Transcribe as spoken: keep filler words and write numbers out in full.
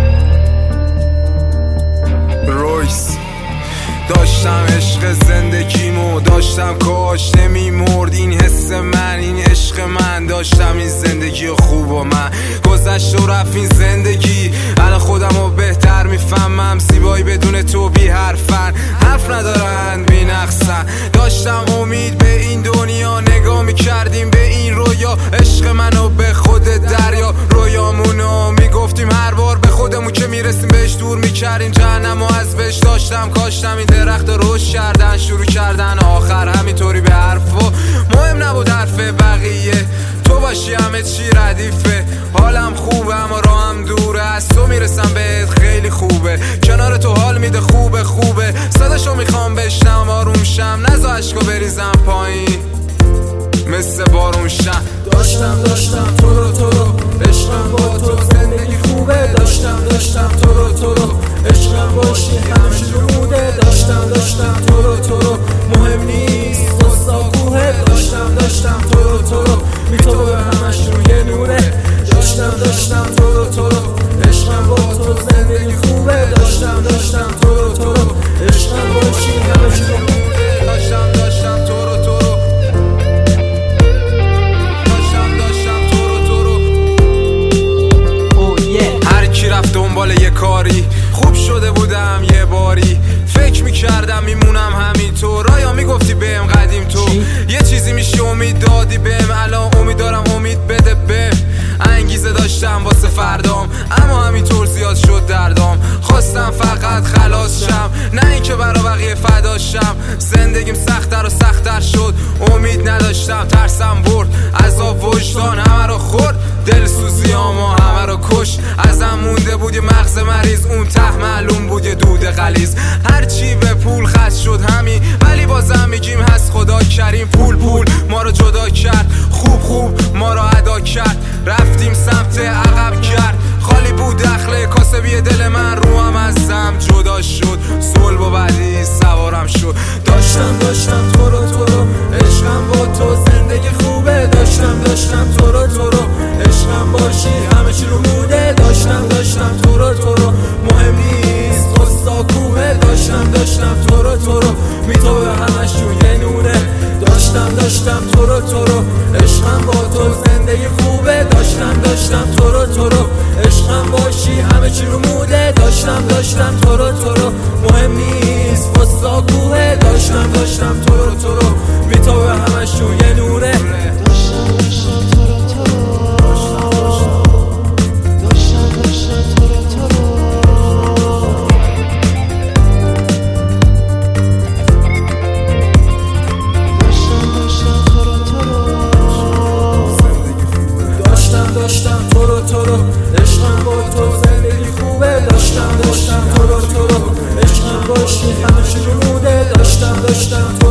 رویس داشتم عشق زندگیمو، داشتم کاش نمیمرد این حس من، این عشق من. داشتم این زندگی خوب و من گذشت و رفت این زندگی. الان خودمو بهتر میفهمم، زیبایی بدون تو بی حرفن، حرف ندارن بی نقصن. داشتم امید به این دنیا، نگاه میکردیم به این رویا، عشق منو به خود دریا. رویامونو میگفتیم هر بار به خودمون که میرسیم بهش دور میکردیم جهنمو از بهش. داشتم کاشتم این درخت رشد کردن، شروع کردن آخر همینطوری به حرف و مهم نبود حرف بقیه. تو باشی همه چی ردیفه، حالم خوبه اما راهم دوره، از تو میرسم بهت خیلی خوبه. کنار تو حال میده خوبه خوبه، صداشو میخوام بشنم آروم شم، نزا عشقو بریزم پایین مثل بارون شم. داشتم داشتم تو رو تو رو عشقم با تو زندگی خوبه. داشتم داشتم تو رو تو رو عشقم باشی همه چی روده. داشتم داشتم تو رو تو رو مهم نیست خستاکوه. داشتم داشتم تو رو تو رو بی تو به همش روی نوره. داشتم داشتم تو رو تو رو عشقم با تو زندگی خوبه. داشتم داشتم تو رو تو رو عشقم باشی همه چی روده. داشتم داشتم تو رو تو رو رفت دنبال یه کاری، خوب شده بودم یه باری، فکر میکردم میمونم همینطور. رایا میگفتی بهم قدیم تو یه چیزی میشی، امید دادی بهم، الان امید دارم امید بده بهم. انگیزه داشتم واسه فردام اما همینطور زیاد شد دردام. خواستم فقط خلاص شم، نه اینکه برا بقیه فداشم. زندگیم سخت‌تر و سخت‌تر شد، امید نداشتم ترسم برد. عذاب وجدان همه رو خورد، دلسوزیامو همه رو کش. ازم مونده بود یه مغز مریض، اون ته معلوم بود یه دود غلیظ. هرچی به پول خرج شد همین، ولی بازم میگیم هست خدا کریم. پول پول ما رو جدا کرد، خوب خوب ما رو ادا کرد. رفتیم سمت عقب کرد، خالی بود دخله کاسبی دل من، روحم ازم جدا شد. صلب و بعدی سوارم شد. داشتم داشتم تو رو تو رو عشقم با تو زندگی خوبه. داشتم داشتم تو رو تو رو عشقم باشی همه چی رو موده. داشتم داشتم تو رو تو رو مهم نیست خستاکوه. داشتم داشتم تو رو تو رو بی تو به همش روی نوره. داشتم داشتم تو رو تو رو عشقم با تو زندگی خوبه. داشتم داشتم تو رو تو رو عشقم باشی همه چی رو موده. داشتم داشتم تو رو تو رو مهم نیست خستاکوه. داشتم داشتم تو رو تو رو بی تو به همش روی نوره. داشتم داشتم تو رو تو رو داشتم داشتم تو رو تو رو داشتم داشتم تو رو تو رو عشقم با تو زندگی خوبه. داشتم داشتم تو رو تو رو عشقم باشی همه چی رو موده. داشتم داشتم